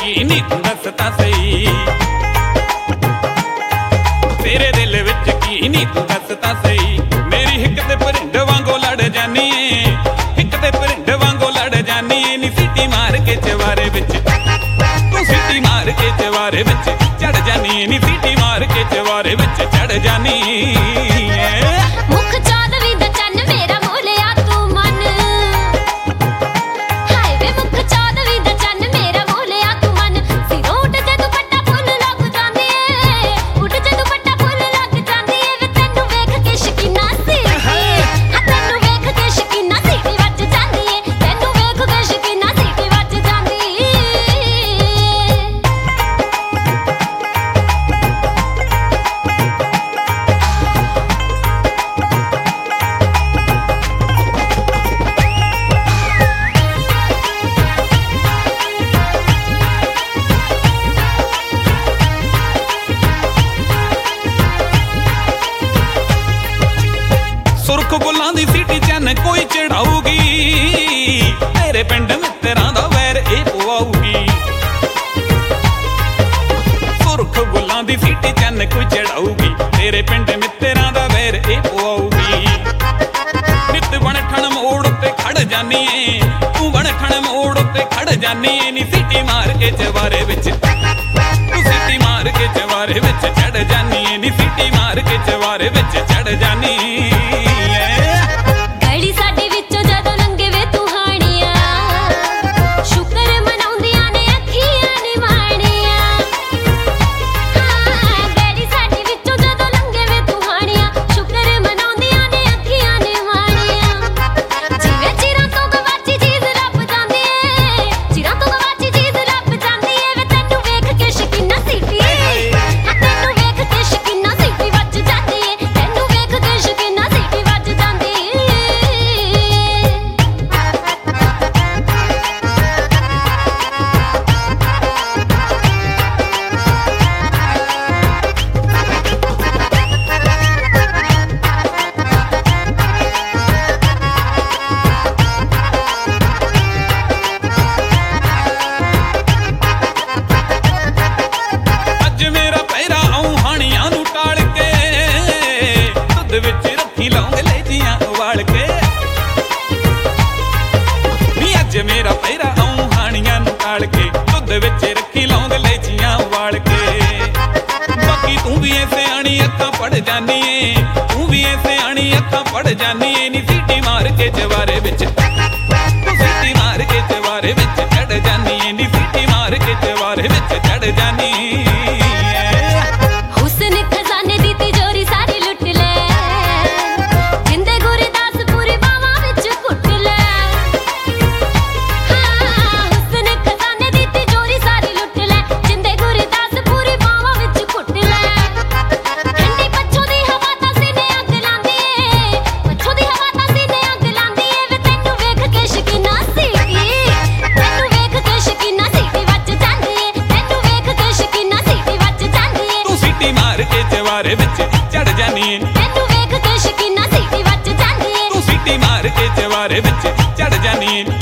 की नी तू दस तां सही, तेरे दिल विच की नी तू दस तां सही। मेरी हिक ते परिंड वांगो लड़ जानी है, हिक ते परिंड वांगो लड़ जानी है नी सीटी मार के चवारे विच, तू सीटी मार के चवारे विच चढ़ जानी है नी सीटी मार के चवारे विच चढ़ जानी है। मुख चौदवी दा चन्न मेरा मोलिया तू मन, हाय वे मुख चौदवी दा चन्न मेरा मोलिया तू मन। सिरों उठ जे दुपट्टा फुल लग जांदी ए, उठ जे दुपट्टा फुल लग जांदी ए वे तैनू वेख के शकीना सीटी, हां तैनू वेख के शकीना सीटी वज जांदी ए, तैनू वेख के शकीना सीटी वज जांदी ए। सुरख गुलां दी सीटी चन्न कोई चढ़ाऊगी, तेरे पिंड मित्तरां दा वैर ए पवाऊगी। सुरख गुलां दी सीटी चन्न कोई चढ़ाऊगी, तेरे पिंड मित्तरां दा वैर ए पवाऊगी। नित बण ठण मोड़ उत्ते खड़ जानी है, तू बण ठण मोड़ उत्ते खड़ जानी है नी सीटी मार के चवारे विच, तू सीटी मार के चवारे विच चढ़ जानी है नी सीटी मार के चवारे विच चढ़ जानी है। गली साडी विचों जदों लंघे वे तू हाणिया, शुकर मनाउंदियां ने अखियां निवाणियां। हां गली साडी विचों जदों लंघे वे तू हाणिया, शुकर मनाउंदियां ने अखियां निवाणियां। जिवें चिरां तो गवाची चीज़ लभ जांदी ए, चिरां तो गवाची चीज़ लभ जांदी ए वे तैनू वेख के शकीना सीटी, हां तैनू वेख के शकीना सीटी वज जांदी ए, तैनू वेख के शकीना सीटी वज जांदी ए। अज मेरा पैरा आऊं हाणियां नू टाल के, दुध विच रखी लौंग लेजियां उबाल के। नी अज मेरा पैरा आऊं हाणियां नू टाल के, दुध विच रखी लौंग लेजियां उबाल के। बाकी तू भी ऐ सियाणी अखां पड़ जानी है, तू भी ऐ सियाणी अखां पड़ जानी है नी सीटी मार के चवारे विच, तू सीटी मार के चवारे विच चढ़ जानी है नी सीटी मार के चवारे विच चढ़ जानी है। हुस्न खजाने दी तिजोरी सारी लुट ले, जिंदे गुरदास पूरी बावां विच घुट ले। हां हुस्न खजाने दी तिजोरी सारी लुट ले, जिंदे गुरदास पूरी बावां विच घुट ले। ठंडी पच्छों दी हवा तां सीने अग लांदी ए, पच्छों दी हवा तां सीने अग लांदी ए वे तैनू वेख के शकीना सीटी, तैनू वेख के शकीना सीटी वज जांदी ए, तैनू वेख के शकीना सीटी वज जांदी ए। तू सीटी मार के चवारे विच चढ़ जानी है, तैनू वेख के शकीना सीटी वज जांदी ए। तू सीटी मार के चवारे विच चढ़ जानी है।